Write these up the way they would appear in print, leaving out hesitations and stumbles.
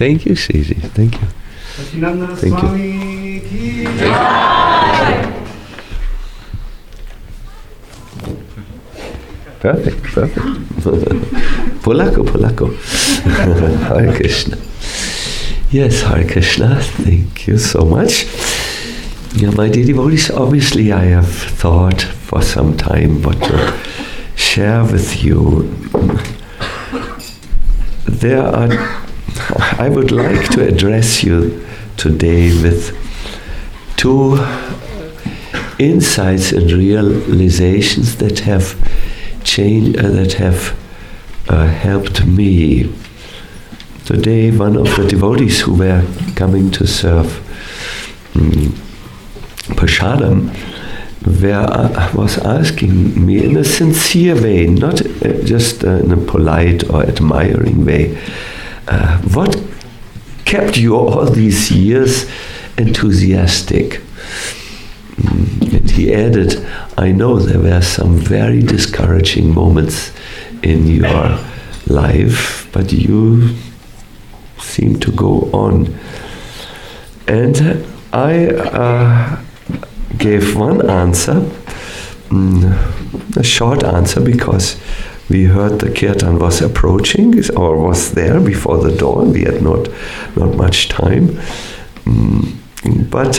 Thank you, Sriji. Thank you. Thank you. Perfect. Polako. Hare Krishna. Yes, Hare Krishna. Thank you so much. Yeah, my dear devotees, obviously I have thought for some time what to share with you. I would like to address you today with two insights and realizations that have changed, helped me. Today, one of the devotees who were coming to serve Prasadam was asking me in a sincere way, not just in a polite or admiring way, what kept you all these years enthusiastic? And he added, I know there were some very discouraging moments in your life, but you seem to go on. And I gave one answer, a short answer, because we heard the kirtan was approaching or was there before the dawn. We had not much time, but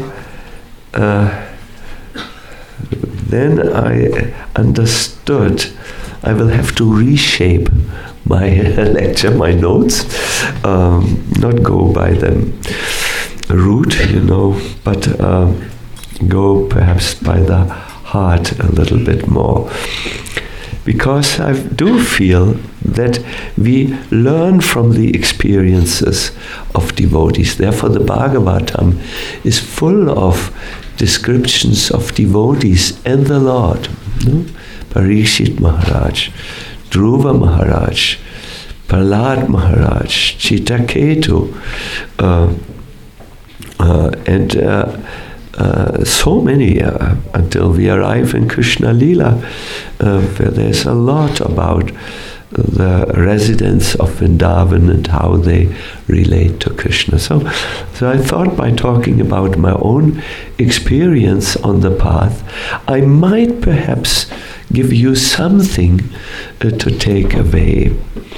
then I understood I will have to reshape my lecture, my notes, not go by the route, but go perhaps by the heart a little bit more. Because I do feel that we learn from the experiences of devotees. Therefore, the Bhagavatam is full of descriptions of devotees and the Lord. Parikshit Maharaj, Dhruva Maharaj, Prahlad Maharaj, Chitraketu, and so many until we arrive in Krishna Lila, where there's a lot about the residents of Vrindavan and how they relate to Krishna. So I thought by talking about my own experience on the path, I might perhaps give you something to take away.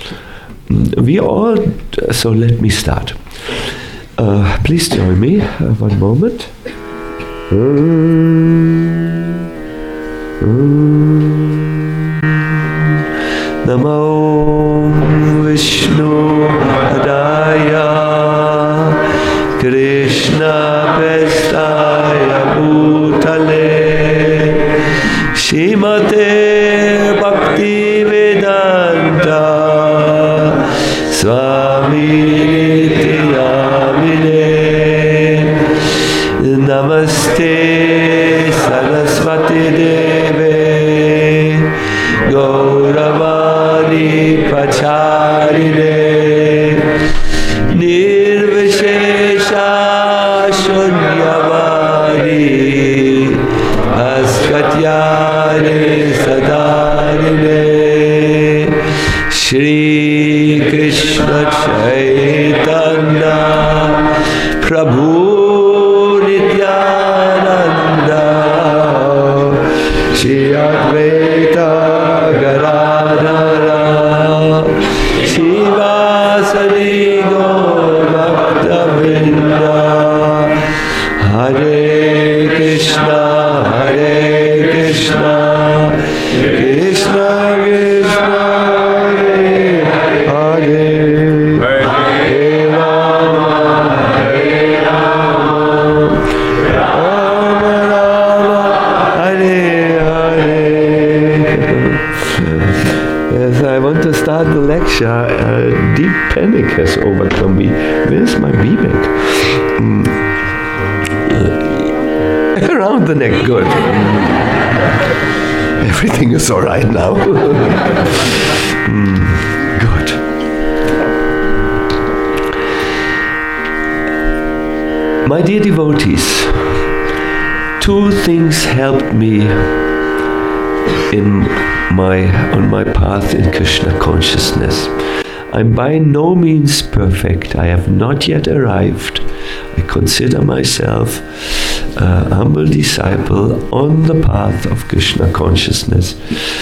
So let me start. Please join me one moment. Namo Vishnu Padaya Krishna Pestaya Bhutale Shrimate Bhakti Vedanta Swami Nityanamine Namaste Saraswati Deve Gauravani Pacharine Nirvishesha Shunyavadi Askatyare Sadarine Shri Krishna Chaitanya Prabhu Nityananda Shri Advaita Gadadhara Shivasadi Gaur Bhakta-vrinda Hare Krishna Krishna Krishna Hare Hare Hare Rama Rama Rama Hare Hare. As I want to start the lecture, a deep panic has overcome me. Where's my Vivek? Around the neck, good. Everything is all right now. Good. My dear devotees, two things helped me on my path in Krishna consciousness. I'm by no means perfect. I have not yet arrived. I consider myself a humble disciple on the path of Krishna consciousness.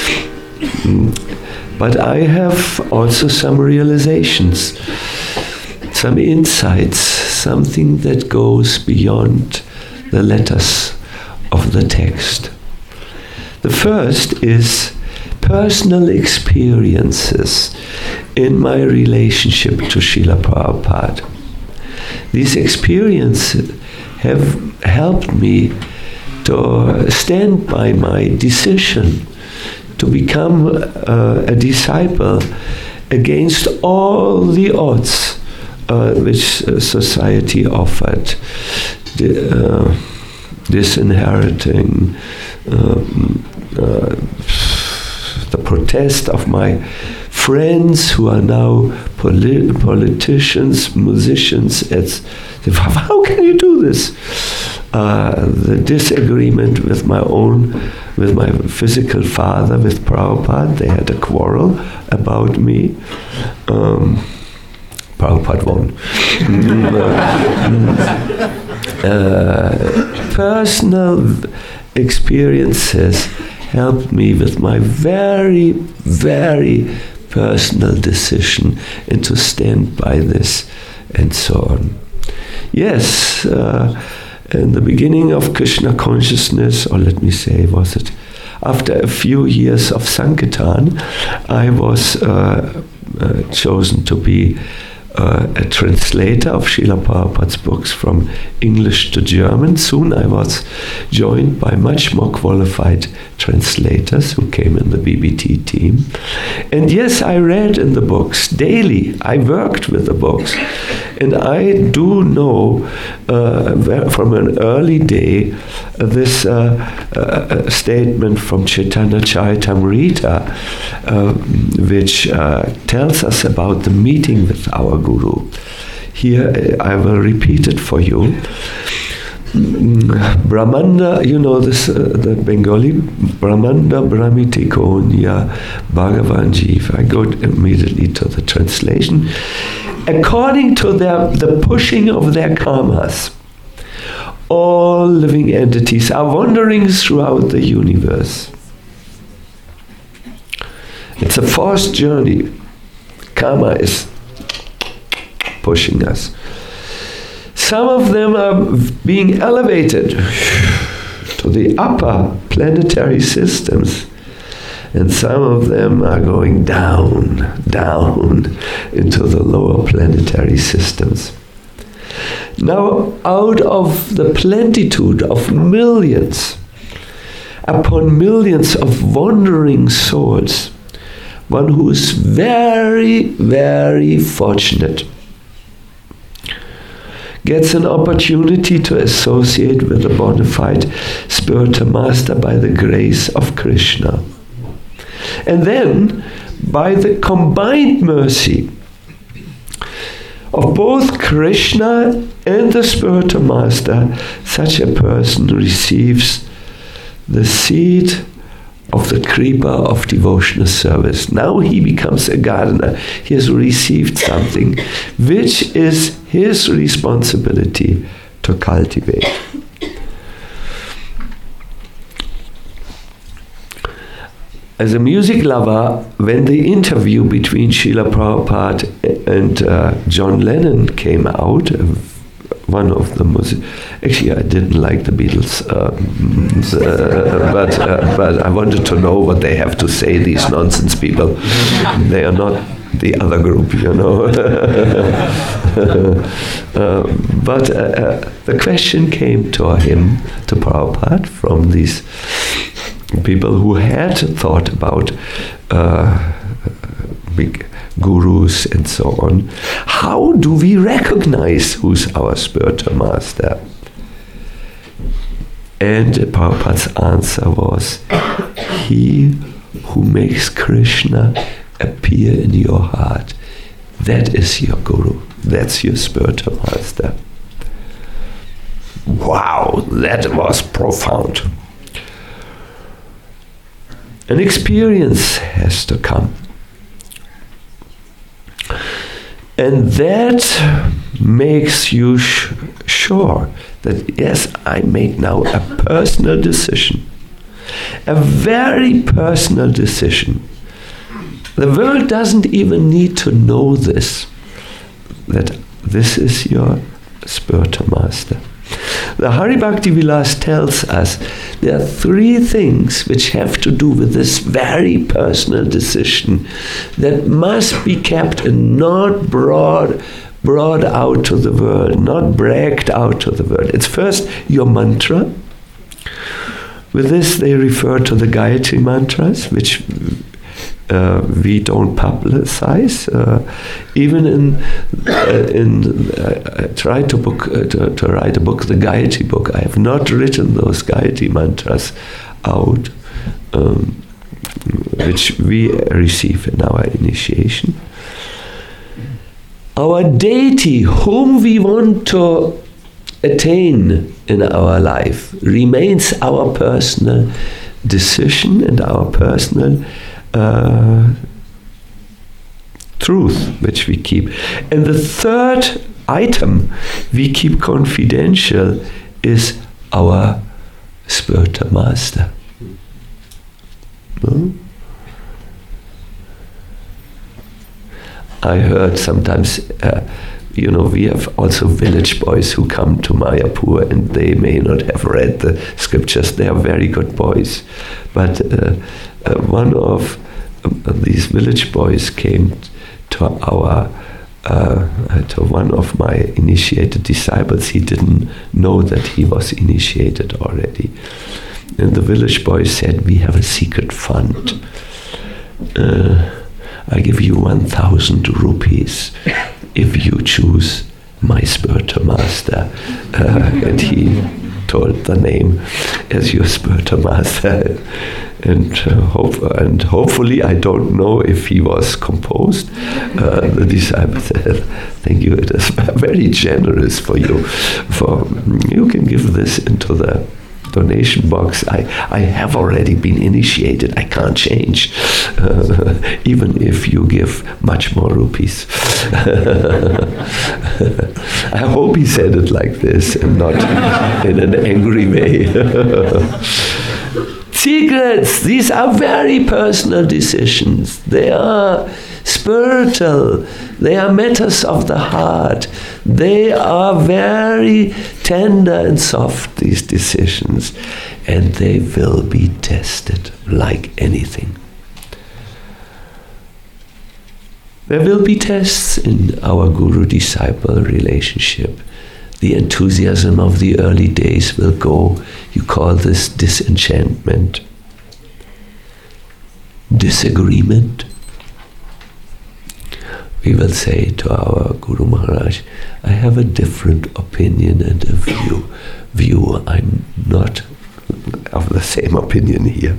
But I have also some realizations, some insights, something that goes beyond the letters of the text. The first is personal experiences in my relationship to Srila Prabhupada. These experiences have helped me to stand by my decision to become a disciple against all the odds which society offered. Disinheriting the protest of my friends who are now politicians, musicians. How can you do this? The disagreement with my physical father, with Prabhupada. They had a quarrel about me. Prabhupada won. Personal experiences helped me with my very, very personal decision and to stand by this and so on. Yes, in the beginning of Krishna consciousness, or let me say, was it after a few years of Sankirtan, I was chosen to be a translator of Srila Prabhupada's books from English to German. Soon I was joined by much more qualified translators who came in the BBT team. And yes, I read in the books daily. I worked with the books. And I do know from an early day this statement from Chaitanya Charitamrita, which tells us about the meeting with our Guru. Here I will repeat it for you. Brahmanda, you know this, the Bengali, Brahmanda Brahmiti Konya Bhagavan Jiva. I go immediately to the translation. According to the pushing of their karmas, all living entities are wandering throughout the universe. It's a forced journey. Karma is pushing us. Some of them are being elevated to the upper planetary systems, and some of them are going down into the lower planetary systems. Now, out of the plenitude of millions upon millions of wandering souls, one who is very, very fortunate gets an opportunity to associate with a bona fide spiritual master by the grace of Krishna. And then, by the combined mercy of both Krishna and the spiritual master, such a person receives the seed of the Kripa of devotional service. Now he becomes a gardener. He has received something which is his responsibility to cultivate. As a music lover, when the interview between Srila Prabhupada and John Lennon came out, one of the actually I didn't like the Beatles, but I wanted to know what they have to say, these nonsense people. They are not the other group, you know. But the question came to him, to Prabhupada, from these people who had thought about big gurus and so on. How do we recognize who's our spiritual master? And Prabhupada's answer was, he who makes Krishna appear in your heart, that is your guru, that's your spiritual master. Wow, that was profound. An experience has to come. And that makes you sure that, yes, I make now a personal decision, a very personal decision. The world doesn't even need to know this, that this is your spiritual master. The Hari Bhakti Vilas tells us there are three things which have to do with this very personal decision that must be kept and not brought out to the world, not bragged out to the world. It's first your mantra. With this they refer to the Gayatri mantras, which we don't publicize. Even I tried to write a book, the Gayatri book. I have not written those Gayatri mantras out, which we receive in our initiation. Our deity, whom we want to attain in our life, remains our personal decision and our personal truth, which we keep. And the third item we keep confidential is our spiritual master. No? I heard sometimes, we have also village boys who come to Mayapur and they may not have read the scriptures. They are very good boys. But one of these village boys came to one of my initiated disciples. He didn't know that he was initiated already. And the village boy said, "We have a secret fund. I give you 1,000 rupees if you choose my spiritual master." And he told the name as your spiritual master. And hopefully, I don't know if he was composed. The disciple said, "Thank you, it is very generous for you. You can give this into the donation box. I have already been initiated. I can't change, even if you give much more rupees." I hope he said it like this and not in an angry way. Secrets, these are very personal decisions. They are spiritual. They are matters of the heart. They are very tender and soft, these decisions. And they will be tested like anything. There will be tests in our guru-disciple relationship. The enthusiasm of the early days will go. You call this disenchantment, disagreement. We will say to our Guru Maharaj, "I have a different opinion and a view. I'm not of the same opinion here."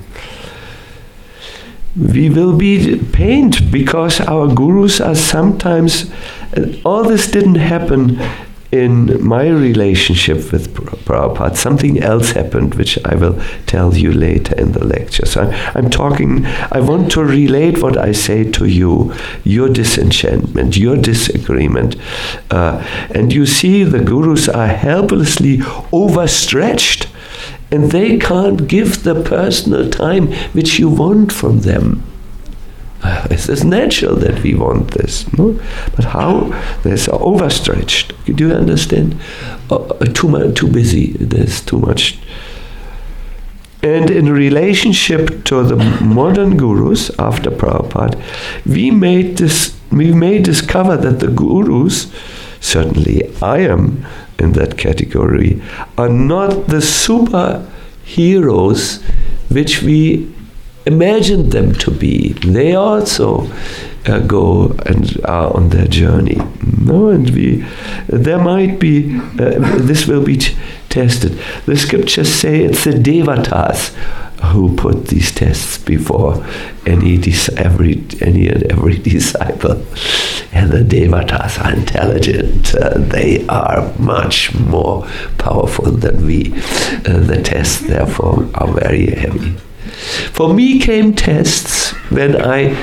We will be pained because our gurus are sometimes, all this didn't happen in my relationship with Prabhupada. Something else happened, which I will tell you later in the lecture. So I want to relate what I say to you, your disenchantment, your disagreement. And you see the gurus are helplessly overstretched and they can't give the personal time which you want from them. It's natural that we want this, no? But how? There's overstretched. Do you understand? Too busy. There's too much. And in relationship to the modern gurus after Prabhupada, we may discover that the gurus, certainly I am in that category, are not the superheroes which we imagine them to be. They also go and are on their journey. No, and there might be. This will be tested. The scriptures say it's the devatas who put these tests before any and every disciple. And the devatas are intelligent. They are much more powerful than we. The tests, therefore, are very heavy. For me came tests when I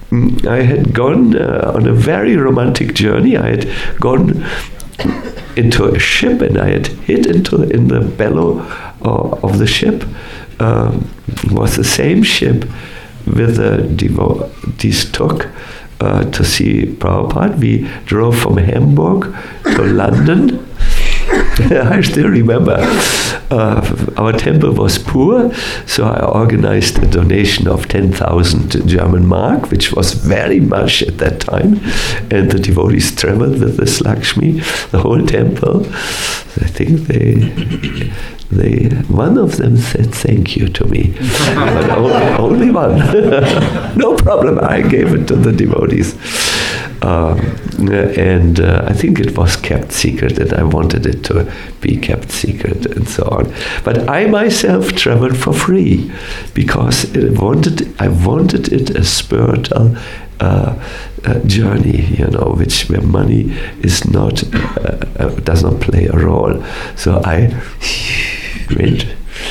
I had gone on a very romantic journey. I had gone into a ship, and I had hit in the bellow of the ship. It was the same ship with the devotees took to see Prabhupada. We drove from Hamburg to London. I still remember our temple was poor, so I organized a donation of 10,000 German mark, which was very much at that time, and the devotees traveled with this Lakshmi, the whole temple. I think one of them said thank you to me, but only one. No problem, I gave it to the devotees. And I think it was kept secret, and I wanted it to be kept secret and so on. But I myself traveled for free because I wanted it a spiritual journey, where money is not does not play a role. So I went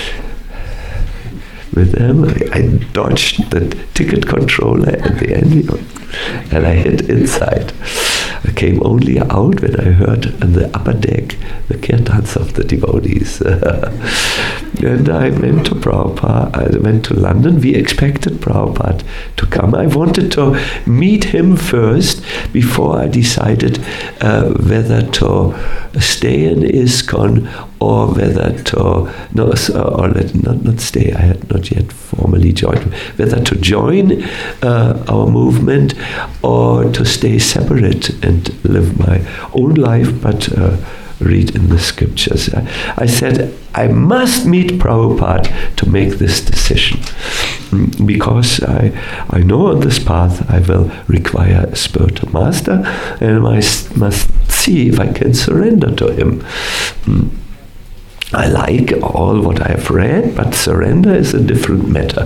with them. I dodged the ticket controller at the end, and I hid inside. I came only out when I heard on the upper deck the kirtans of the devotees. And I went to Prabhupada. I went to London. We expected Prabhupada to come. I wanted to meet him first before I decided whether to stay in ISKCON or whether to not stay. I had not yet formally joined. Whether to join our movement or to stay separate and live my own life, but read in the scriptures. I said, I must meet Prabhupada to make this decision, because I know on this path I will require a spiritual master, and I must see if I can surrender to him. I like all what I have read, but surrender is a different matter.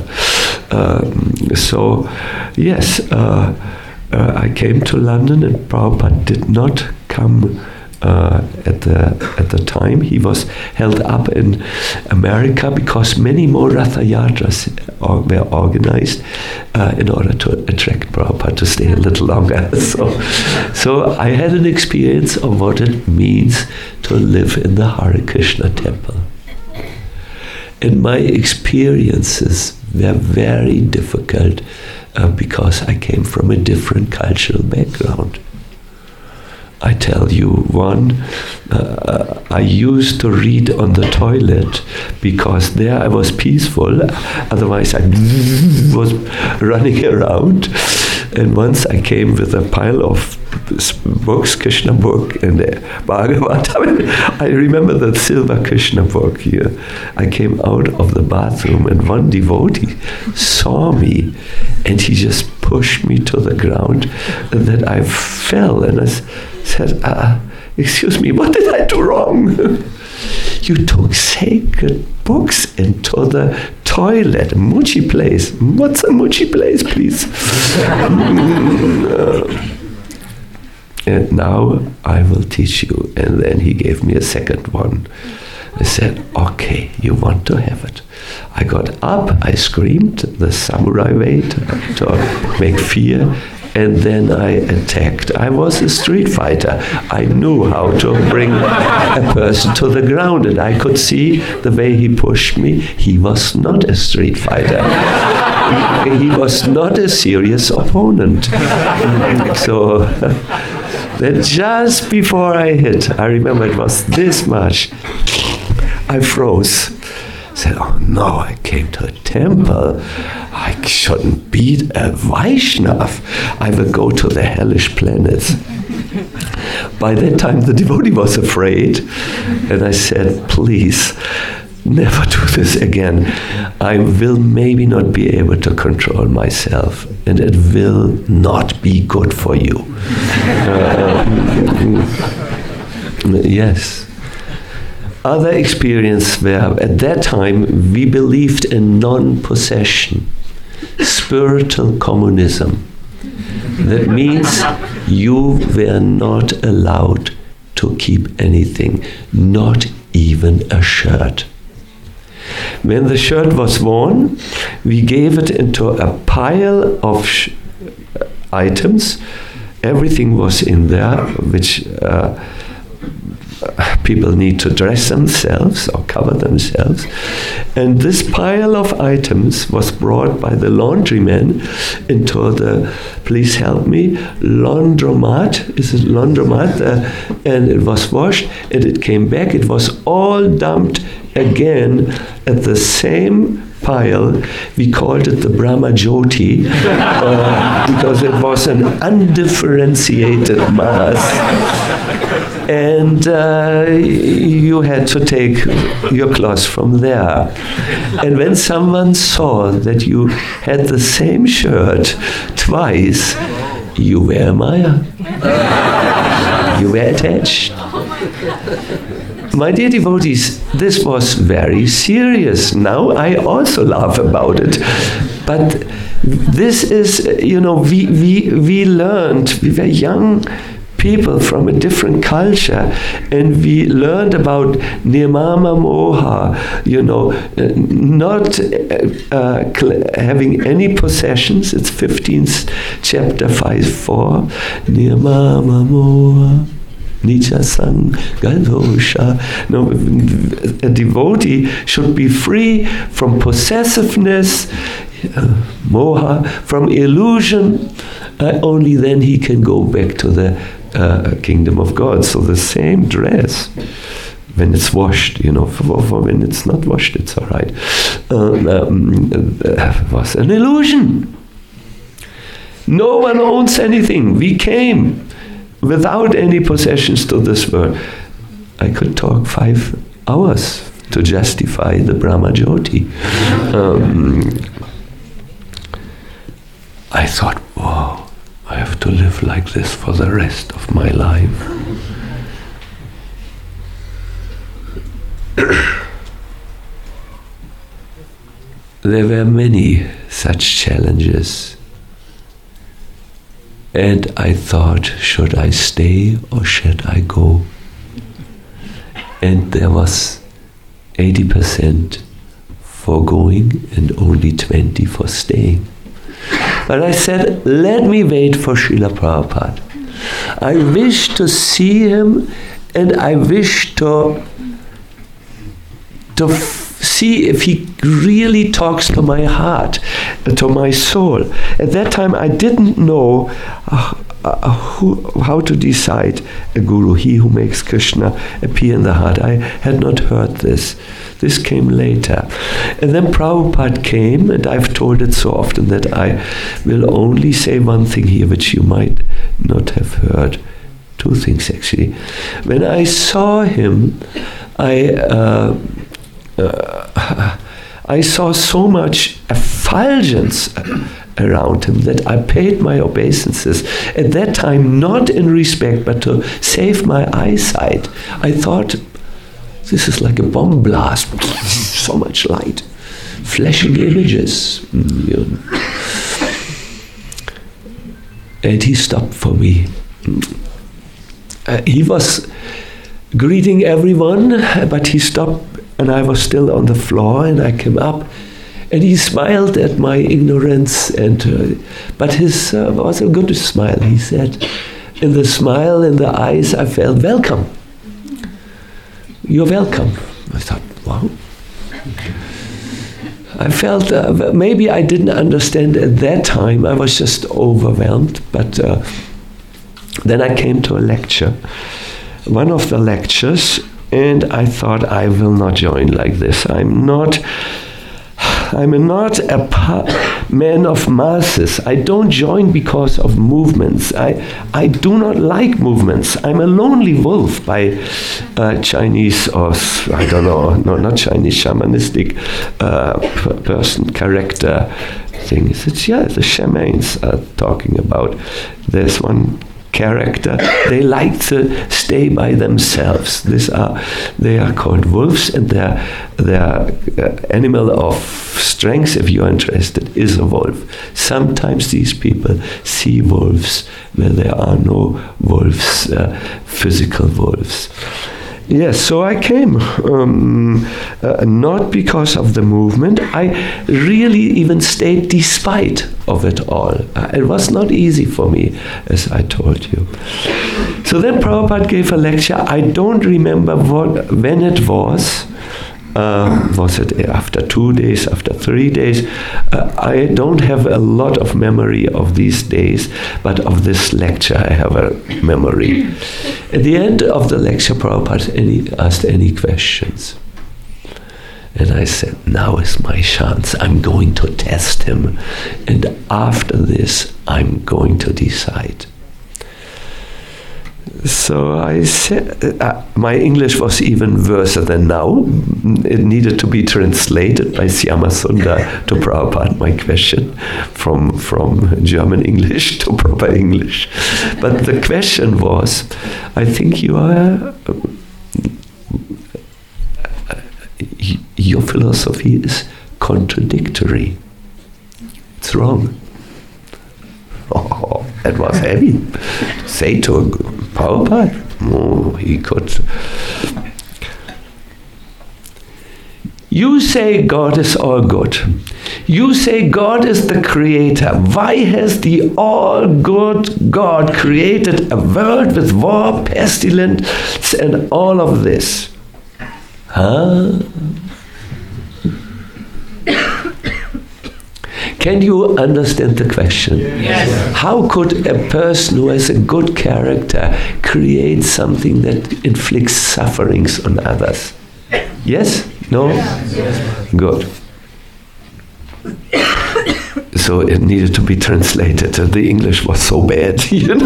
So, yes, I came to London, and Prabhupada did not come at the time. He was held up in America because many more Ratha Yatras were organized in order to attract Prabhupada to stay a little longer. So I had an experience of what it means to live in the Hare Krishna temple. And my experiences were very difficult because I came from a different cultural background. I tell you, one, I used to read on the toilet because there I was peaceful, otherwise I was running around. And once I came with a pile of books, Krishna book and Bhagavatam. I remember the silver Krishna book here. I came out of the bathroom, and one devotee saw me, and he just pushed me to the ground, and then I fell, and I said, excuse me, what did I do wrong? You took sacred books into the toilet, Muchi place. What's a Muchi place, please? And now I will teach you. And then he gave me a second one. I said, okay, you want to have it. I got up, I screamed the samurai way to make fear, and then I attacked. I was a street fighter. I knew how to bring a person to the ground, and I could see the way he pushed me. He was not a street fighter. He was not a serious opponent. So then just before I hit, I remember it was this much, I froze. Said, oh no, I came to a temple. I shouldn't beat a Vaishnav. I will go to the hellish planets. By that time, the devotee was afraid, and I said, please, never do this again. I will maybe not be able to control myself, and it will not be good for you. Yes. Other experience where at that time we believed in non-possession, spiritual communism. That means you were not allowed to keep anything, not even a shirt. When the shirt was worn, we gave it into a pile of items. Everything was in there, which people need to dress themselves or cover themselves. And this pile of items was brought by the laundryman into the, please help me, laundromat. Is it laundromat? And it was washed, and it came back. It was all dumped again at the same pile. We called it the Brahmajyoti because it was an undifferentiated mass. And you had to take your clothes from there. And when someone saw that you had the same shirt twice, you were a Maya. You were attached. My dear devotees, this was very serious. Now I also laugh about it. But this is, we learned, we were young people from a different culture, and we learned about nirmama moha, not having any possessions. It's 15th chapter 5:4. Nirmama moha Nija Sangadosha. No, a devotee should be free from possessiveness, moha, from illusion. Only then he can go back to the kingdom of God. So the same dress, when it's washed, for when it's not washed, it's all right, was an illusion. No one owns anything. We came without any possessions to this world. I could talk 5 hours to justify the Brahmajyoti. I thought, wow, I have to live like this for the rest of my life. There were many such challenges. And I thought, should I stay or should I go? And there was 80% for going and only 20% for staying. But I said, let me wait for Srila Prabhupada. I wish to see him, and I wish to see if he really talks to my heart, to my soul. At that time, I didn't know how to decide a guru, he who makes Krishna appear in the heart. I had not heard this. This came later. And then Prabhupada came, and I've told it so often that I will only say one thing here, which you might not have heard. 2 things, actually. When I saw him, I saw so much effulgence around him that I paid my obeisances. At that time, not in respect, but to save my eyesight. I thought, this is like a bomb blast. So much light. Flashing images. And he stopped for me. He was greeting everyone, but he stopped, and I was still on the floor, and I came up, and he smiled at my ignorance, but his was a good smile. He said, in the smile, in the eyes, I felt welcome. You're welcome. I thought, wow. I felt maybe I didn't understand at that time. I was just overwhelmed. But then I came to a lecture, one of the lectures, and I thought, I will not join like this. I'm not a man of masses. I don't join because of movements. I do not like movements. I'm a lonely wolf by Chinese, or I don't know, no, not Chinese, shamanistic person, character thing. It's, the shamans are talking about. There's one character. They like to stay by themselves. They are called wolves, and their animal of strength, if you are interested, is a wolf. Sometimes these people see wolves where there are no wolves, physical wolves. Yes, so I came, not because of the movement. I really even stayed despite of it all. It was not easy for me, as I told you. So then Prabhupada gave a lecture. I don't remember when it was. Was it after 2 days, after 3 days? I don't have a lot of memory of these days, but of this lecture I have a memory. At the end of the lecture, Prabhupada asked any questions. And I said, now is my chance. I'm going to test him. And after this, I'm going to decide. So I said, my English was even worse than now. It needed to be translated by Syamasundar to Prabhupada, my question, from German English to proper English. But the question was, I think you are... your philosophy is contradictory. It's wrong. Oh, that was heavy to say to a Prabhupada. Oh, he could. You say God is all good. You say God is the creator. Why has the all good God created a world with war, pestilence, and all of this? Huh? Can you understand the question? Yes. How could a person who has a good character create something that inflicts sufferings on others? Yes? No? Yes. Good. So it needed to be translated. The English was so bad,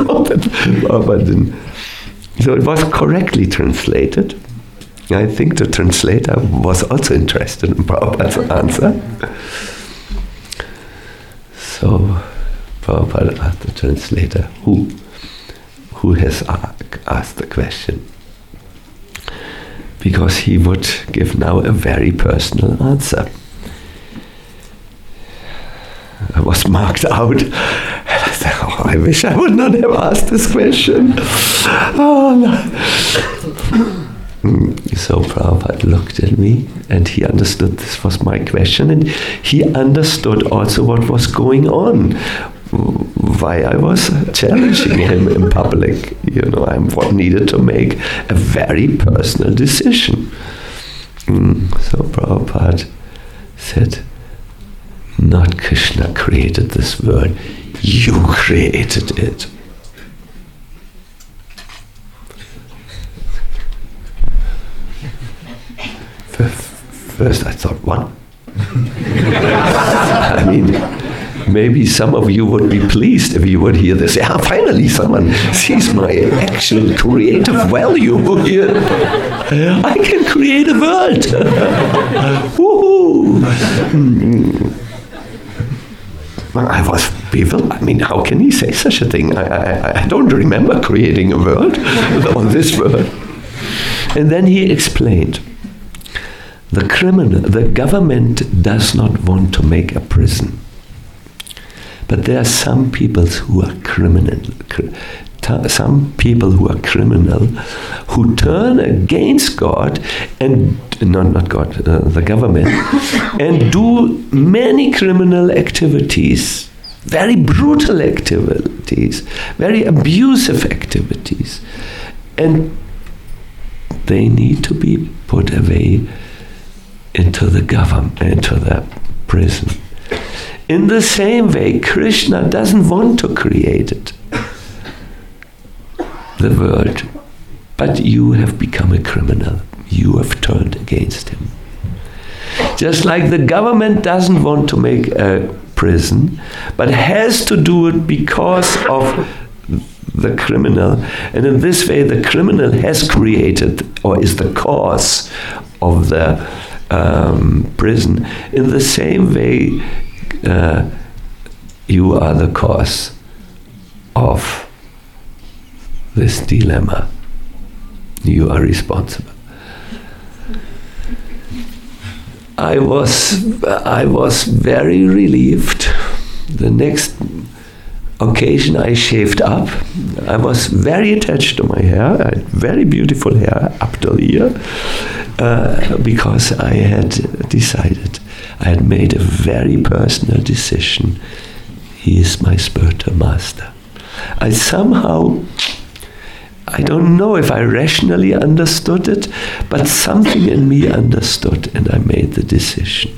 so it was correctly translated. I think the translator was also interested in Prabhupada's answer. So Prabhupada asked the translator, who has asked the question? Because he would give now a very personal answer. I was marked out. And I said, I wish I would not have asked this question. Oh, no. So Prabhupada looked at me and he understood this was my question, and he understood also what was going on, why I was challenging him in public. I needed to make a very personal decision. So Prabhupada said, not Krishna created this world, you created it. First I thought, what? I mean, maybe some of you would be pleased if you would hear this. Yeah, finally someone sees my actual creative value here. I can create a world. Woohoo! I was bewildered. I mean, how can he say such a thing? I don't remember creating a world on this world. And then he explained. The government does not want to make a prison. But there are some people who are criminal. Some people who are criminal, who turn against God and not God, the government, and do many criminal activities, very brutal activities, very abusive activities, and they need to be put away into the government, into the prison. In the same way, Krishna doesn't want to create it, the world, but you have become a criminal. You have turned against him. Just like the government doesn't want to make a prison, but has to do it because of the criminal, and in this way the criminal has created or is the cause of the prison. In the same way, you are the cause of this dilemma. You are responsible. I was very relieved. The next occasion I shaved up. I was very attached to my hair. I had very beautiful hair up till here, because I had decided, I had made a very personal decision. he is my spiritual master. I don't know if I rationally understood it, but something in me understood, and I made the decision.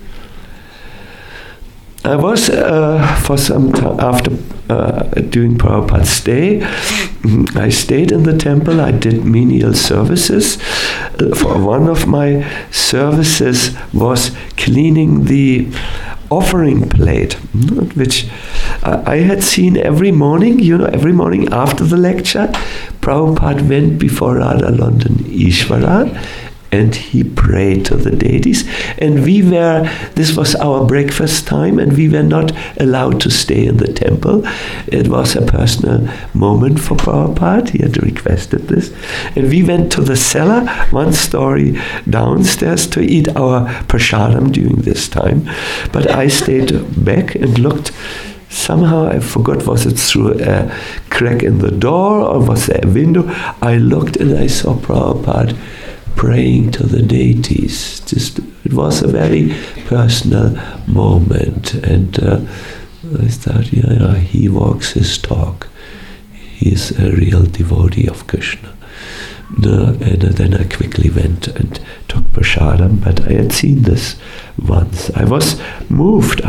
I was, for some time, after doing Prabhupada's stay, I stayed in the temple. I did menial services. For one of my services was cleaning the offering plate, which I had seen every morning. Every morning after the lecture, Prabhupada went before Radha and Ishvara, and he prayed to the deities. And this was our breakfast time, and we were not allowed to stay in the temple. It was a personal moment for Prabhupada. He had requested this. And we went to the cellar, one story downstairs, to eat our prasadam during this time. But I stayed back and looked. Somehow I forgot, was it through a crack in the door or was there a window? I looked and I saw Prabhupada praying to the deities. It was a very personal moment, and I thought, he walks his talk. He is a real devotee of Krishna. And then I quickly went and took prasadam, but I had seen this once. I was moved.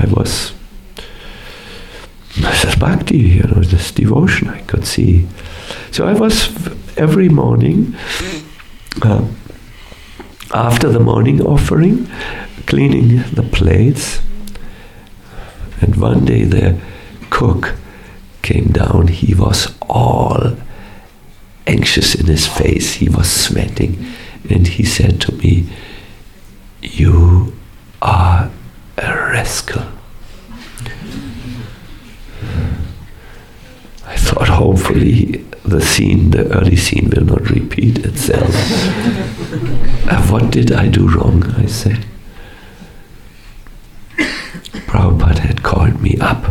This is bhakti, this devotion I could see. So I was every morning, after the morning offering, cleaning the plates. And one day the cook came down. He was all anxious in his face. He was sweating. And he said to me, "You are a rascal." I thought, hopefully the early scene will not repeat itself. What did I do wrong? I said. Prabhupada had called me up,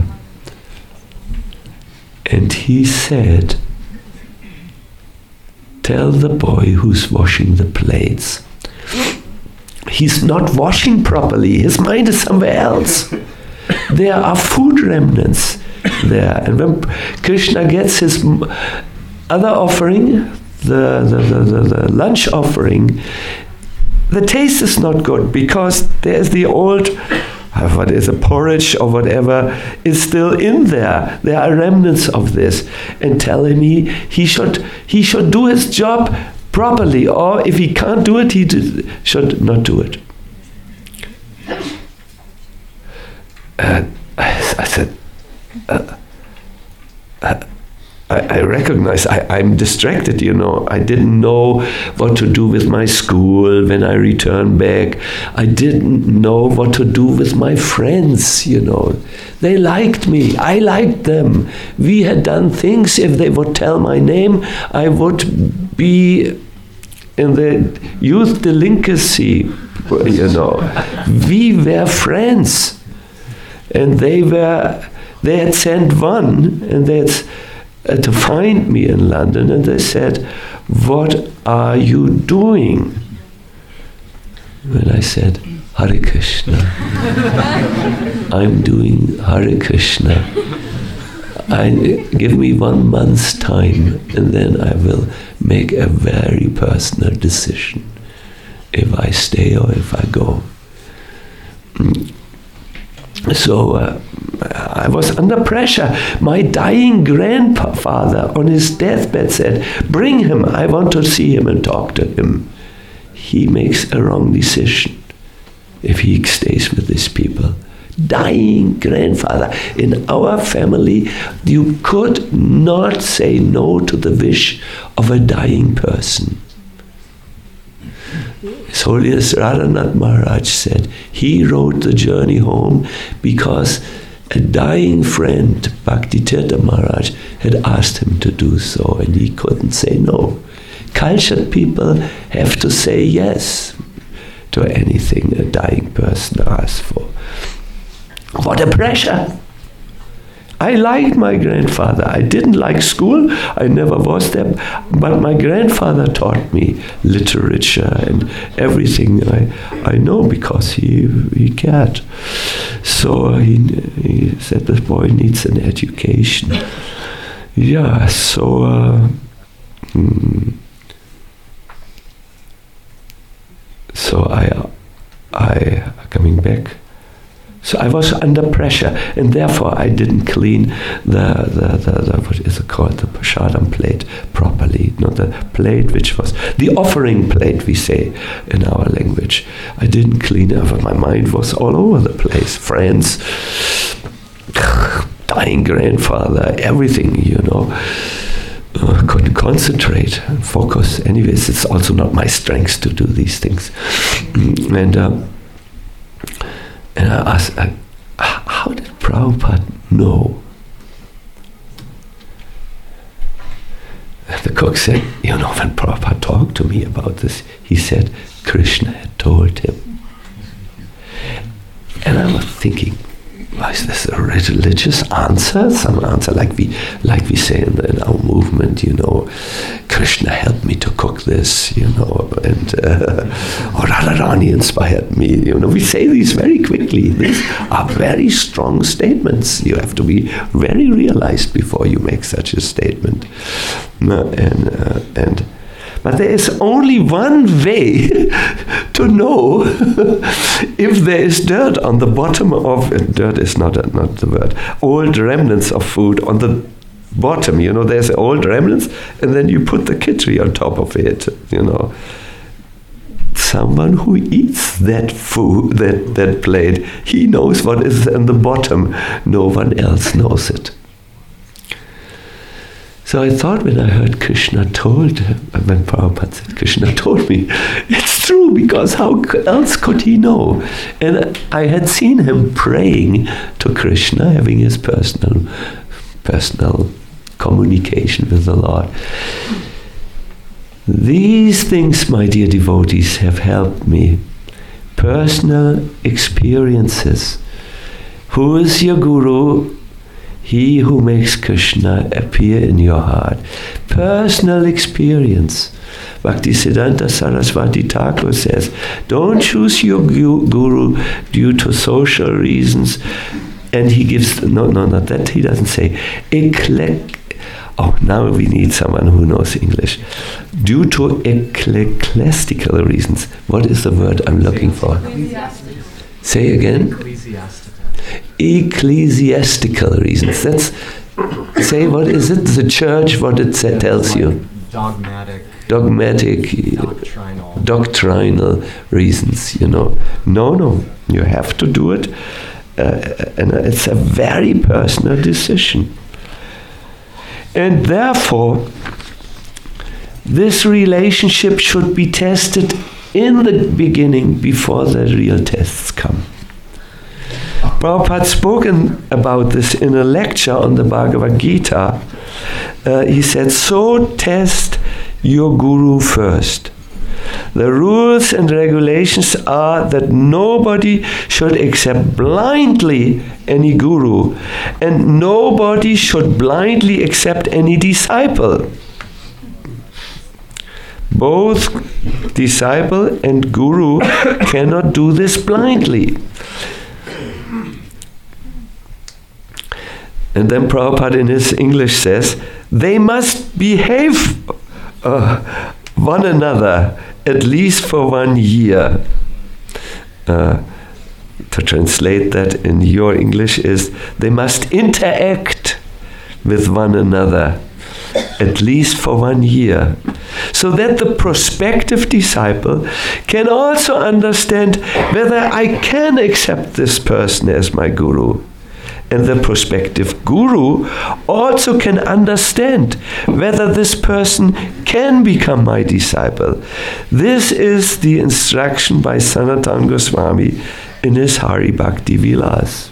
and he said, "Tell the boy who's washing the plates, he's not washing properly. His mind is somewhere else. There are food remnants there." And when Krishna gets his other offering, the lunch offering, the taste is not good because there's the old, what is a porridge or whatever, is still in there. There are remnants of this. And telling me he should do his job properly, or if he can't do it, he should not do it. I said, I recognize I'm distracted, I didn't know what to do with my school when I returned back. I didn't know what to do with my friends, They liked me. I liked them. We had done things. If they would tell my name, I would be in the youth delinquency, We were friends. And they had sent one, and they had to find me in London, and they said, "What are you doing?" And I said, "Hare Krishna." I'm doing Hare Krishna. Give me 1 month's time, and then I will make a very personal decision if I stay or if I go. So I was under pressure. My dying grandfather on his deathbed said, "Bring him, I want to see him and talk to him." He makes a wrong decision if he stays with these people. Dying grandfather. In our family, you could not say no to the wish of a dying person. His Holiness Radhanath Maharaj said he wrote the journey home because a dying friend, Bhaktitirtha Maharaj, had asked him to do so, and he couldn't say no. Cultured people have to say yes to anything a dying person asks for. What a pressure! I liked my grandfather. I didn't like school. I never was there. But my grandfather taught me literature and everything I know because he cared. So he said this boy needs an education. Yeah, so I coming back. So I was under pressure, and therefore I didn't clean the what is it called, the prasadam plate properly. Not the plate which was the offering plate, we say in our language. I didn't clean it. My mind was all over the place. Friends, dying grandfather, everything, couldn't concentrate and focus. Anyways, it's also not my strength to do these things. And I asked, how did Prabhupada know? And the cook said, when Prabhupada talked to me about this, he said Krishna had told him. And I was thinking, is this a religious answer? Some answer like we say in our movement, Krishna helped me to cook this, and or Radharani inspired me. We say these very quickly. These are very strong statements. You have to be very realized before you make such a statement. But there is only one way to know if there is dirt on the bottom of dirt is not the word. Old remnants of food on the bottom. There's old remnants, and then you put the khichdi on top of it. Someone who eats that food, that plate, he knows what is in the bottom. No one else knows it. So I thought when I heard when Prabhupada said, Krishna told me, it's true, because how else could he know? And I had seen him praying to Krishna, having his personal communication with the Lord. These things, my dear devotees, have helped me. Personal experiences. Who is your guru? He who makes Krishna appear in your heart. Personal experience. Bhaktisiddhanta Saraswati Thakur says, don't choose your guru due to social reasons. And he gives, not that, he doesn't say, now we need someone who knows English. Due to ecclesiastical reasons. What is the word I'm looking for? Say again? Ecclesiastical reasons. Say, what is it? The church, what it tells you? Dogmatic, doctrinal reasons, No, you have to do it. And it's a very personal decision. And therefore, this relationship should be tested in the beginning before the real tests come. Prabhupada spoke about this in a lecture on the Bhagavad Gita. He said, so test your guru first. The rules and regulations are that nobody should accept blindly any guru, and nobody should blindly accept any disciple. Both disciple and guru cannot do this blindly. And then Prabhupada in his English says, they must behave one another at least for 1 year. To translate that in your English is, they must interact with one another at least for 1 year, so that the prospective disciple can also understand whether I can accept this person as my guru. And the prospective guru also can understand whether this person can become my disciple. This is the instruction by Sanatana Goswami in his Hari Bhakti Vilas.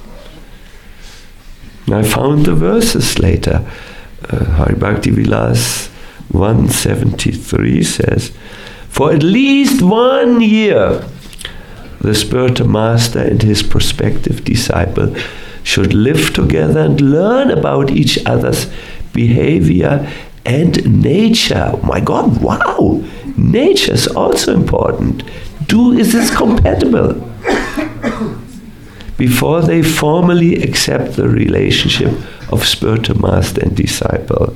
I found the verses later. Hari Bhakti Vilas 173 says, for at least 1 year, the spiritual master and his prospective disciple should live together and learn about each other's behavior and nature. Oh my God, wow! Nature is also important. Is this compatible? Before they formally accept the relationship of spiritual master and disciple.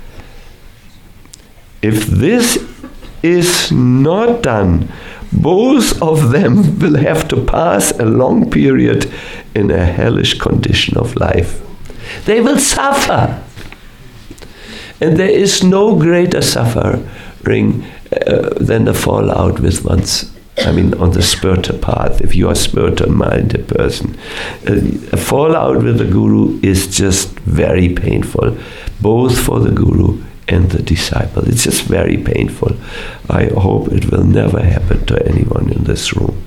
If this is not done, both of them will have to pass a long period in a hellish condition of life. They will suffer. And there is no greater suffering than the fallout with one's, on the spiritual path. If you are a spiritual-minded person, a fallout with the guru is just very painful, both for the guru and the disciple. It's just very painful. I hope it will never happen to anyone in this room.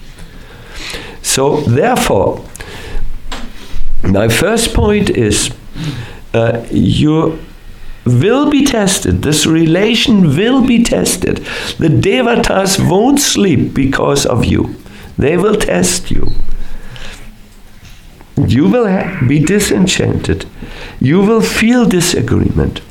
So therefore, my first point is you will be tested. This relation will be tested. The devatas won't sleep because of you. They will test you. You will be disenchanted. You will feel disagreement.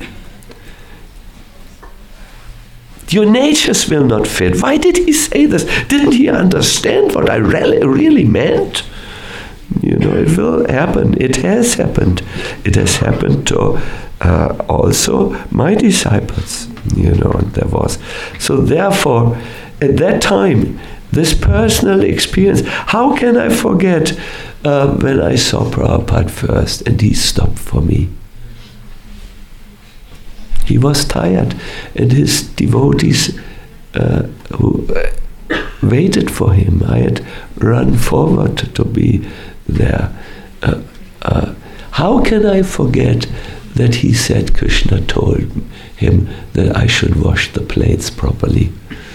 Your natures will not fit. Why did he say this? Didn't he understand what I really meant? It will happen. It has happened. It has happened to also my disciples. And there was. So therefore, at that time, this personal experience, how can I forget when I saw Prabhupada first and he stopped for me? He was tired, and his devotees who waited for him. I had run forward to be there. How can I forget that he said Krishna told him that I should wash the plates properly?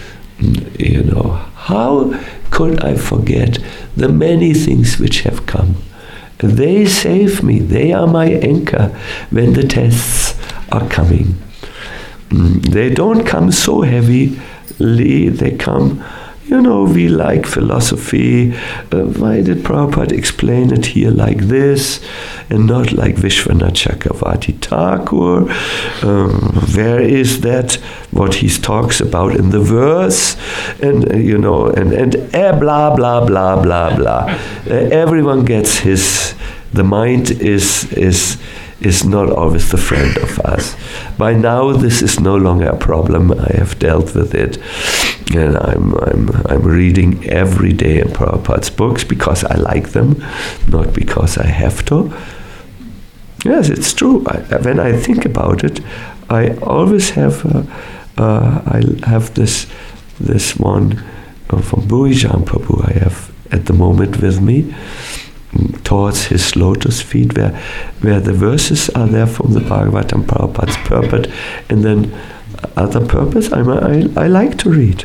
How could I forget the many things which have come? They save me. They are my anchor when the tests are coming. They don't come so heavily. They come, we like philosophy. Why did Prabhupada explain it here like this and not like Vishwanath Chakravarti Thakur? Where is that, what he talks about in the verse? And, blah, blah, blah, blah, blah. Everyone gets the mind is not always the friend of us. By now, this is no longer a problem. I have dealt with it, and I'm reading every day in Prabhupada's books because I like them, not because I have to. Yes, it's true. When I think about it, I always have I have this one from Bhuijan Prabhu. I have at the moment with me, towards his lotus feet, where the verses are there from the Bhagavatam, Prabhupada's purport, and then other purpose I like to read.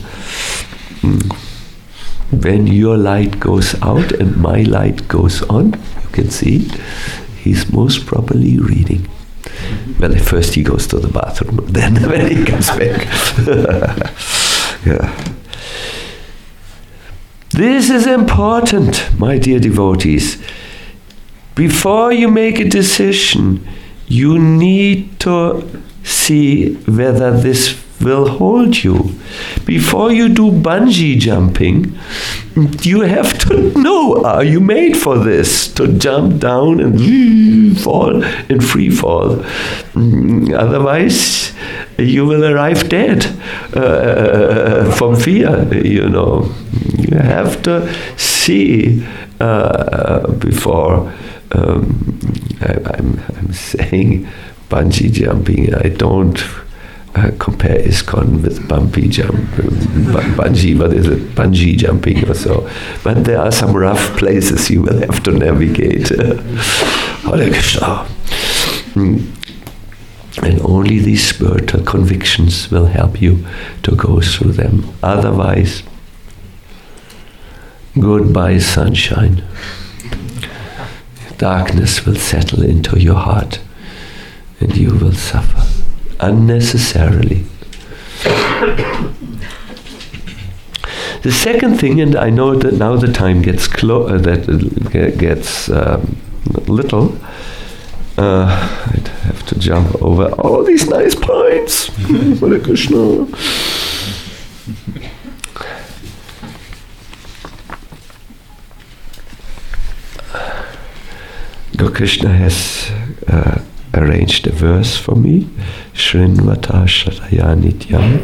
When your light goes out and my light goes on, you can see he's most probably reading. Well, at first he goes to the bathroom, then when he comes back. Yeah. This is important, my dear devotees. Before you make a decision, you need to see whether this will hold you. Before you do bungee jumping, you have to know, are you made for this? To jump down and fall in free fall. Otherwise, you will arrive dead from fear, You have to see before. I'm saying bungee jumping. I don't compare ISKCON with bungee jumping or so. But there are some rough places you will have to navigate. Hare Krishna. And only these spiritual convictions will help you to go through them. Otherwise, goodbye sunshine. Darkness will settle into your heart and you will suffer The second thing, and I know that now the time gets little. I'd have to jump over all these nice points. Hare Krishna. Lord Krishna has arranged a verse for me. Shrinvata Shadaya Nityam.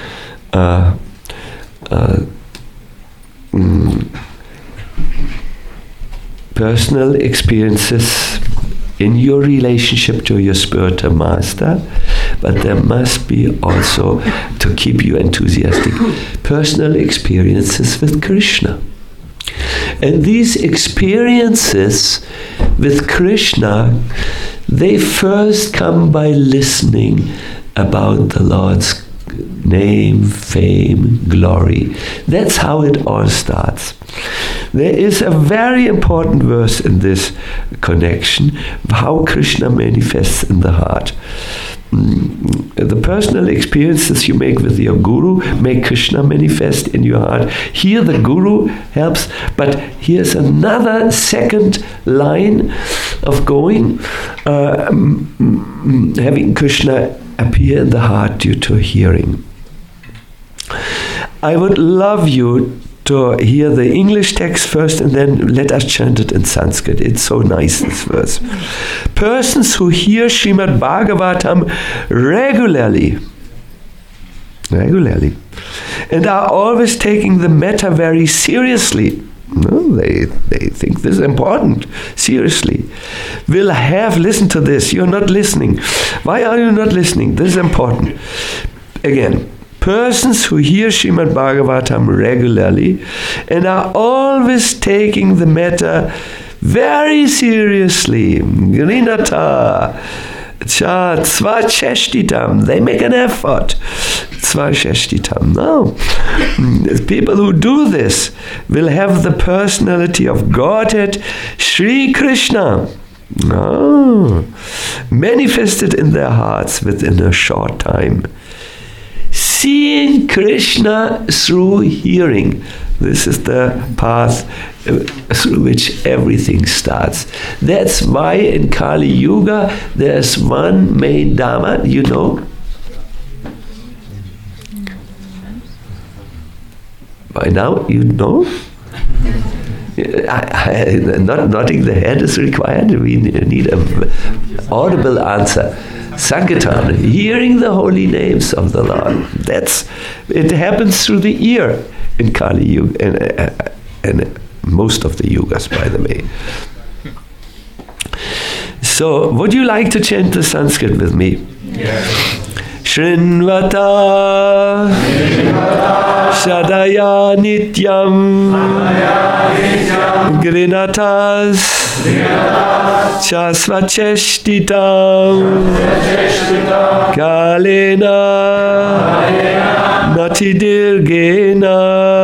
Personal experiences in your relationship to your spiritual master, but there must be also, to keep you enthusiastic, personal experiences with Krishna. And these experiences with Krishna, they first come by listening about the Lord's name, fame, glory. That's how it all starts. There is a very important verse in this connection, how Krishna manifests in the heart. The personal experiences you make with your guru make Krishna manifest in your heart. Here the guru helps, but here's another second line of going, having Krishna appear in the heart due to hearing. I would love you to hear the English text first and then let us chant it in Sanskrit. It's so nice, this verse. Persons who hear Srimad Bhagavatam regularly, and are always taking the matter very seriously. No, they think this is important, seriously. Will have, listen to this, you're not listening. Why are you not listening? This is important. Again, persons who hear Srimad Bhagavatam regularly and are always taking the matter very seriously. Grinata, cha, svacheshtitam, they make an effort. Svacheshtitam, no. People who do this will have the personality of Godhead, Sri Krishna, manifested in their hearts within a short time. Seeing Krishna through hearing. This is the path through which everything starts. That's why in Kali Yuga there's one main Dharma, you know? By now you know? Not nodding the head is required. We need an audible answer. Sankirtan, hearing the holy names of the Lord. It happens through the ear in Kali Yuga and most of the yugas, by the way. So, would you like to chant the Sanskrit with me? Yes. Shrinvata Shadaya Nityam Grinatas Chasvacheshtitam Kalena Natidirgena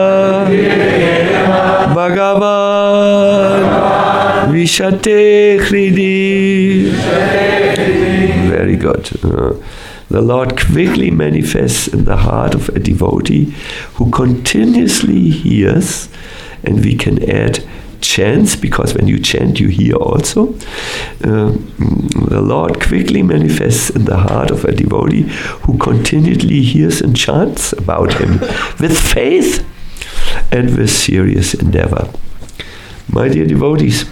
Bhagavan Vishate Hridi. Very good. The Lord quickly manifests in the heart of a devotee who continuously hears, and we can add chants, because when you chant you hear also. The Lord quickly manifests in the heart of a devotee who continually hears and chants about Him with faith and with serious endeavor. My dear devotees,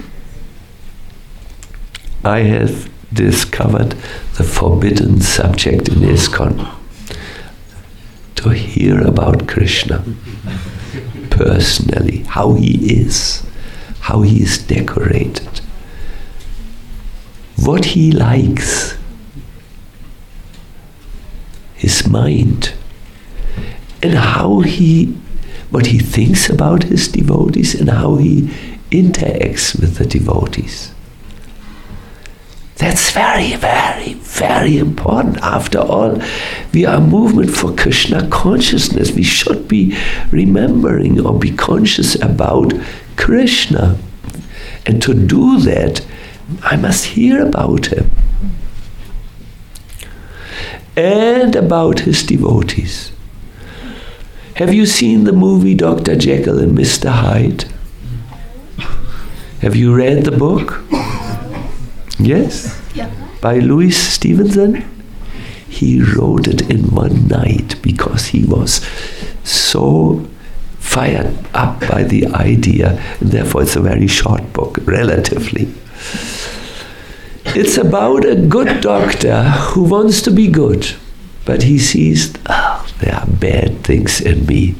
I have discovered the forbidden subject in ISKCON, to hear about Krishna personally, how He is decorated, what He likes, His mind, and what He thinks about His devotees and how He interacts with the devotees. That's very, very, very important. After all, we are a movement for Krishna consciousness. We should be remembering or be conscious about Krishna. And to do that, I must hear about Him and about His devotees. Have you seen the movie Dr. Jekyll and Mr. Hyde? Have you read the book? Yes? Yeah. By Louis Stevenson? He wrote it in one night because he was so fired up by the idea, and therefore it's a very short book, relatively. It's about a good doctor who wants to be good, but he sees, there are bad things in me.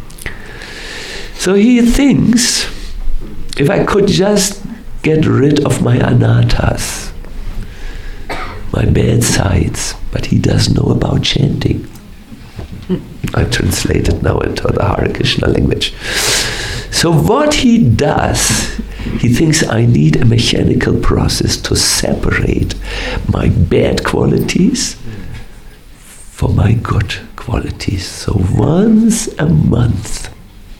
So he thinks, if I could just get rid of my anatas, my bad sides, but he doesn't know about chanting. I translate it now into the Hare Krishna language. So what he does, he thinks I need a mechanical process to separate my bad qualities from my good qualities. So once a month,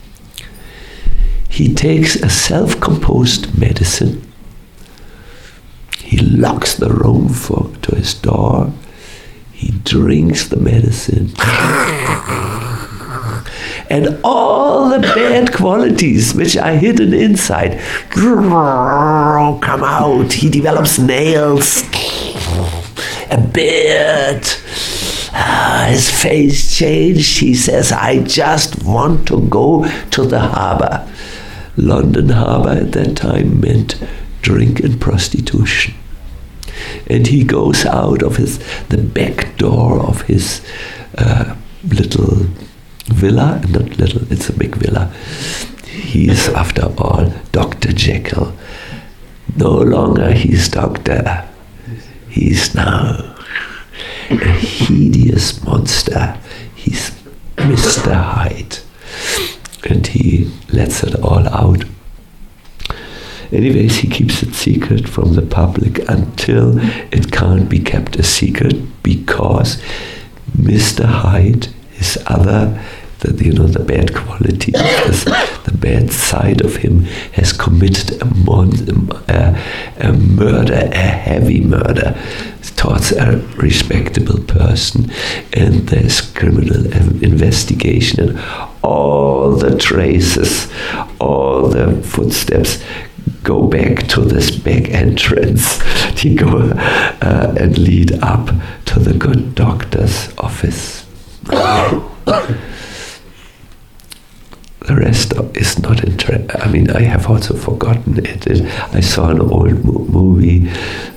he takes a self-composed medicine. He locks the room to his door. He drinks the medicine. And all the bad qualities which are hidden inside come out. He develops nails, a beard. His face changed. He says, I just want to go to the harbor. London Harbor at that time meant drink and prostitution. And he goes out of the back door of his little villa, not little, it's a big villa. He is, after all, Dr. Jekyll. No longer he's doctor. He's now a hideous monster. He's Mr. Hyde. And he lets it all out. Anyways, he keeps it secret from the public until it can't be kept a secret, because Mr. Hyde, his other, the bad quality, the bad side of him, has committed a murder, a heavy murder towards a respectable person, and there's criminal investigation, and all the traces, all the footsteps go back to this back entrance. They go and lead up to the good doctor's office. The rest is not interesting. I mean, I have also forgotten it. I saw an old movie,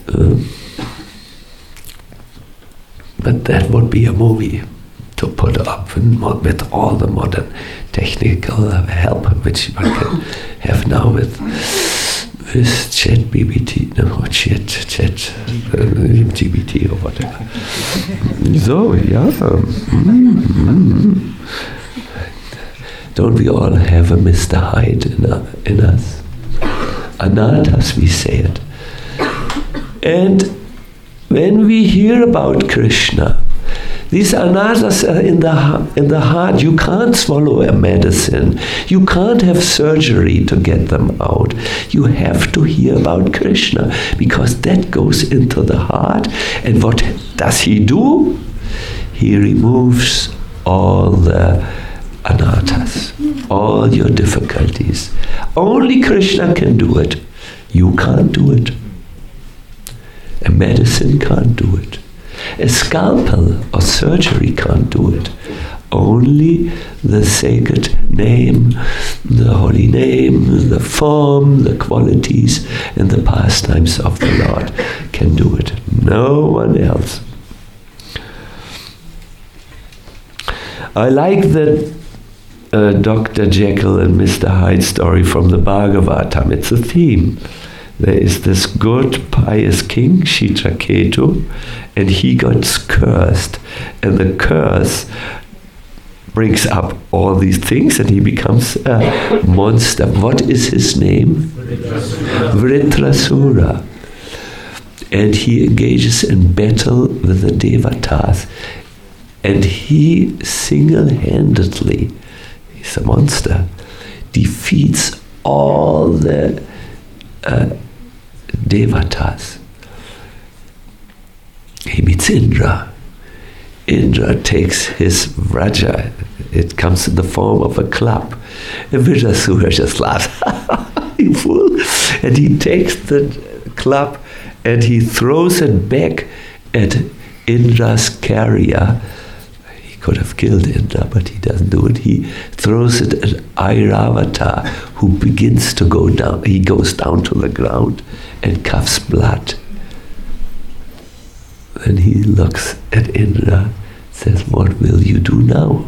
but that would be a movie to put up with all the modern technical help which one can have now with ChatGPT, GBT or whatever. So, yeah. Don't we all have a Mr. Hyde in us? Anatas, we say it. And when we hear about Krishna, these anatas are in the heart. You can't swallow a medicine. You can't have surgery to get them out. You have to hear about Krishna, because that goes into the heart. And what does he do? He removes all the anatas, all your difficulties. Only Krishna can do it. You can't do it. A medicine can't do it. A scalpel or surgery can't do it. Only the sacred name, the holy name, the form, the qualities, and the pastimes of the Lord can do it. No one else. I like the Dr. Jekyll and Mr. Hyde story from the Bhagavatam. It's a theme. There is this good, pious king, Chitraketu, and he got cursed. And the curse brings up all these things, and he becomes a monster. What is his name? Vritrasura. And he engages in battle with the Devatas. And he single-handedly, he's a monster, defeats all the Devatas. He meets Indra. Indra takes his Vraja. It comes in the form of a club. And Vritrasura just laughs. You fool. And he takes the club and he throws it back at Indra's carrier. He could have killed Indra, but he doesn't do it. He throws it at Airavata, who begins to go down. He goes down to the ground and coughs blood. Then he looks at Indra, says, "What will you do now?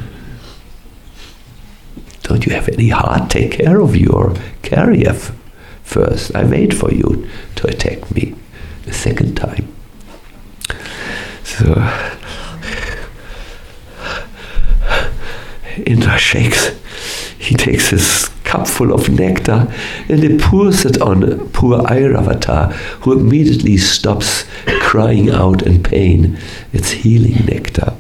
Don't you have any heart? Take care of your carrier first. I wait for you to attack me the second time." So Indra shakes. He takes his cup full of nectar and he pours it on poor Airavata, who immediately stops crying out in pain. It's healing nectar.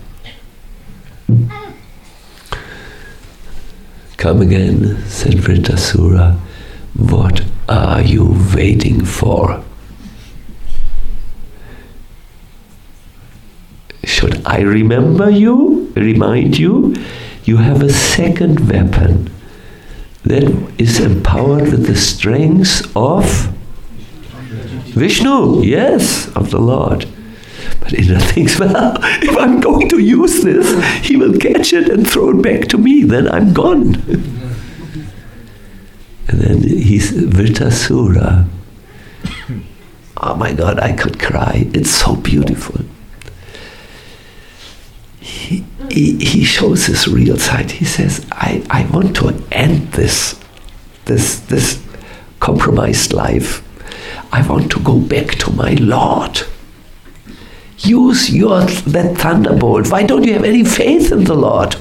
"Come again," said Vritrasura. "What are you waiting for? Should I remind you? You have a second weapon that is empowered with the strength of Vishnu, yes, of the Lord." But Indra thinks, well, if I'm going to use this, he will catch it and throw it back to me, then I'm gone. And then he's Vritrasura. Oh my God, I could cry. It's so beautiful. He shows his real side. He says, I want to end this compromised life. I want to go back to my Lord. Use that thunderbolt. Why don't you have any faith in the Lord?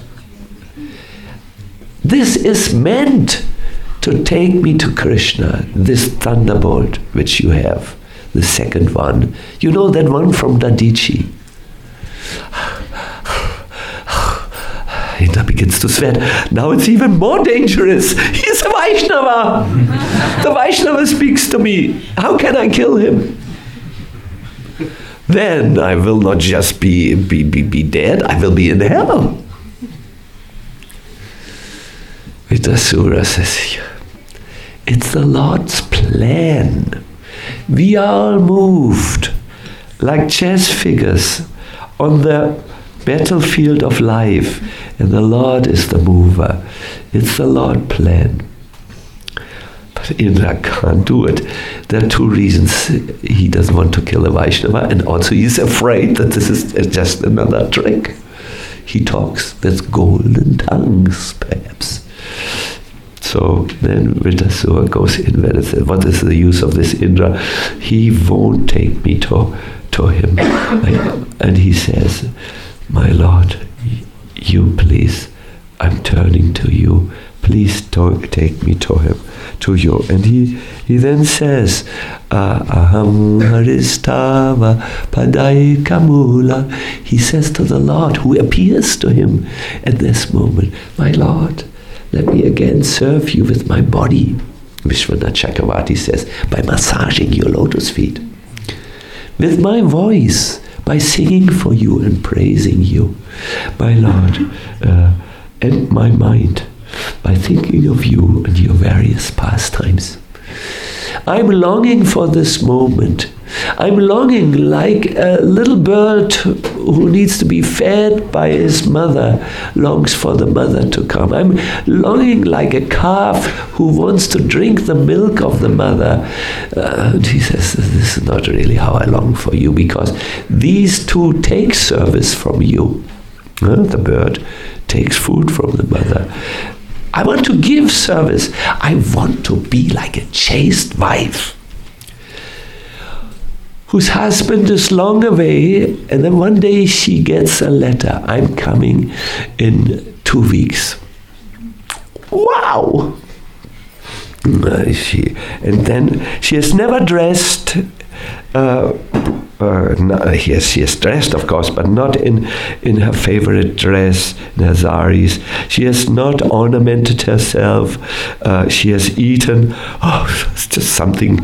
This is meant to take me to Krishna, this thunderbolt which you have, the second one. You know that one from Dadichi. Indra begins to sweat. Now it's even more dangerous. He's a Vaishnava. The Vaishnava speaks to me. How can I kill him? Then I will not just be dead, I will be in hell. Vritrasura says, it's the Lord's plan. We are moved like chess figures on the battlefield of life, and the Lord is the mover. It's the Lord's plan. But Indra can't do it. There are two reasons. He doesn't want to kill a Vaishnava, and also he's afraid that this is just another trick. He talks with golden tongues, perhaps. So then Vritrasura goes in there and says, what is the use of this Indra? He won't take me to him. And he says, my Lord, you please, I'm turning to you. Please take me to him, to you. And he then says, Aham haristava padai kamula. He says to the Lord, who appears to him at this moment, my Lord, let me again serve you with my body. Vishwanath Chakravarti says, by massaging your lotus feet. With my voice, by singing for you and praising you, my Lord, and my mind, by thinking of you and your various pastimes. I'm longing for this moment. I'm longing like a little bird who needs to be fed by his mother, longs for the mother to come. I'm longing like a calf who wants to drink the milk of the mother. And he says, this is not really how I long for you, because these two take service from you. The bird takes food from the mother. I want to give service. I want to be like a chaste wife whose husband is long away, and then one day she gets a letter. I'm coming in 2 weeks. Wow! And then she has never dressed. She is dressed, of course, but not in her favorite dress, in her saris. She has not ornamented herself. She has eaten, it's just something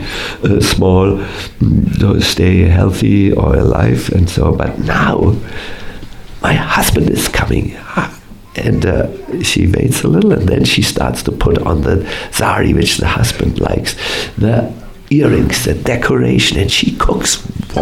small to stay healthy or alive and so. But now my husband is coming. And she waits a little, and then she starts to put on the sari, which the husband likes, the earrings, the decoration, and she cooks,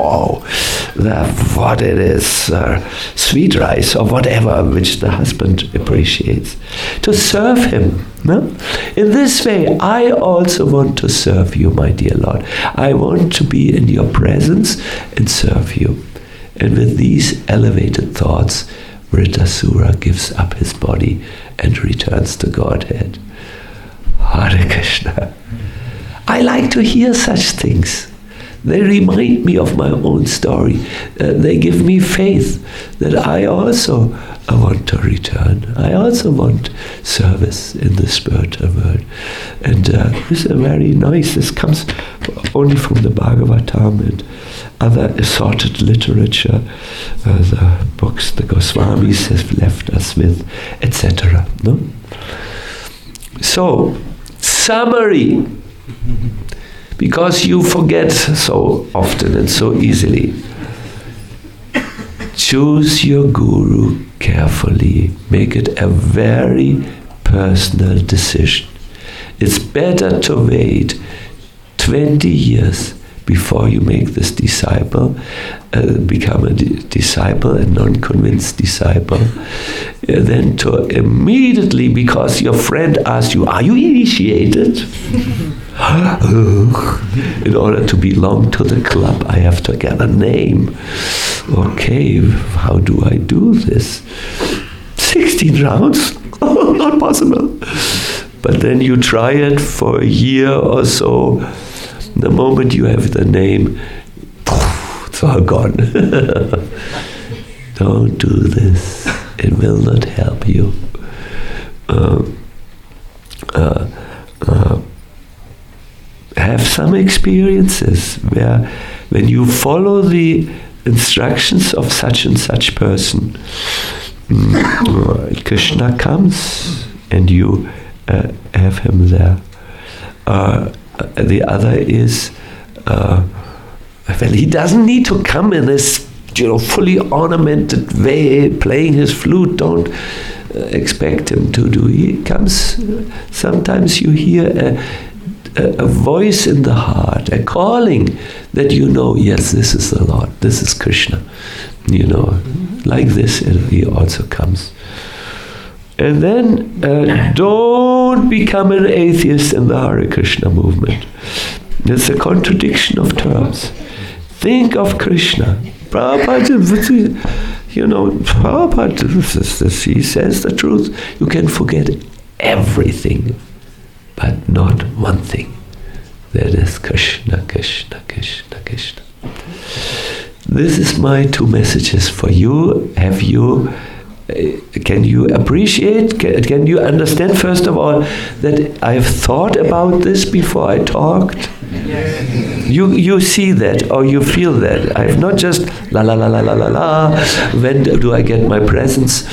what it is, sweet rice or whatever, which the husband appreciates, to serve him. No? In this way, I also want to serve you, my dear Lord. I want to be in your presence and serve you. And with these elevated thoughts, Vritrasura gives up his body and returns to Godhead. Hare Krishna. I like to hear such things. They remind me of my own story. They give me faith that I also want to return. I also want service in the spiritual world. And this is very nice. This comes only from the Bhagavatam and other assorted literature, the books the Goswamis have left us with, etc. No? So, summary. Because you forget so often and so easily. Choose your guru carefully. Make it a very personal decision. It's better to wait 20 years before you make this disciple, become a disciple, a non-convinced disciple, than to immediately, because your friend asks you, are you initiated? In order to belong to the club, I have to get a name. Okay, how do I do this? 16 rounds? Oh, not possible. But then you try it for a year or so. The moment you have the name, it's all gone. Don't do this. It will not help you. Have some experiences where when you follow the instructions of such and such person, Krishna comes and you have him there. The other is, well, he doesn't need to come in this, fully ornamented way, playing his flute. Don't expect him to do. He comes. Sometimes you hear a voice in the heart, a calling that yes, this is the Lord, this is Krishna. Like this, he also comes. And then don't become an atheist in the Hare Krishna movement. It's a contradiction of terms. Think of Krishna. Prabhupada, he says the truth. You can forget everything, but not one thing. That is Krishna, Krishna, Krishna, Krishna. This is my 2 messages for you. Can you appreciate, can you understand, first of all, that I've thought about this before I talked? Yes. You see that, or you feel that. I've not just la la la la la la la, when do I get my presents?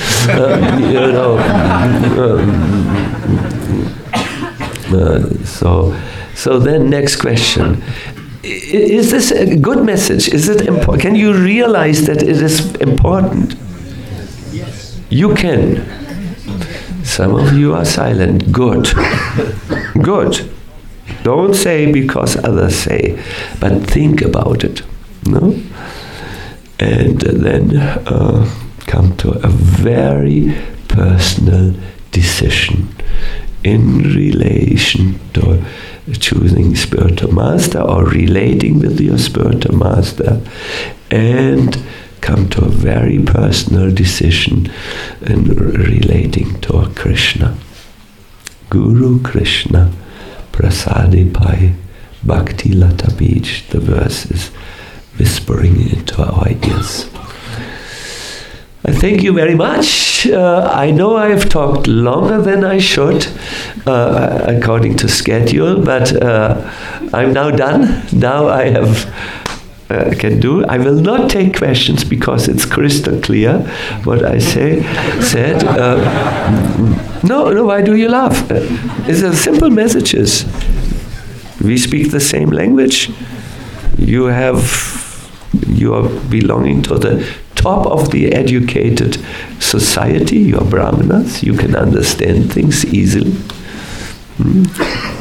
So then next question. Is this a good message? Is it important? Can you realize that it is important? You can. Some of you are silent. Good. Good. Don't say because others say, but think about it. No? And then come to a very personal decision in relation to choosing spiritual master or relating with your spiritual master, and come to a very personal decision in relating to Krishna. Guru Krishna Prasadi Pai Bhakti Lata Bij. The verse is whispering into our ears. I thank you very much. I know I have talked longer than I should, according to schedule, but I'm now done. Now I have can do. I will not take questions because it's crystal clear what I said. No, why do you laugh? It's a simple messages. We speak the same language. You are belonging to the top of the educated society, you're Brahmanas, you can understand things easily.